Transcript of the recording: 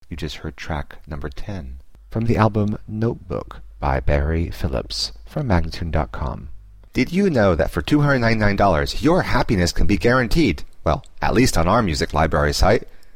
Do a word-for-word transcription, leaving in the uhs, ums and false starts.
You just heard track number ten from the album Notebook by Barry Phillips from Magnatune dot com. Did you know that for two hundred ninety-nine dollars your happiness can be guaranteed? Well, at least on our music library site.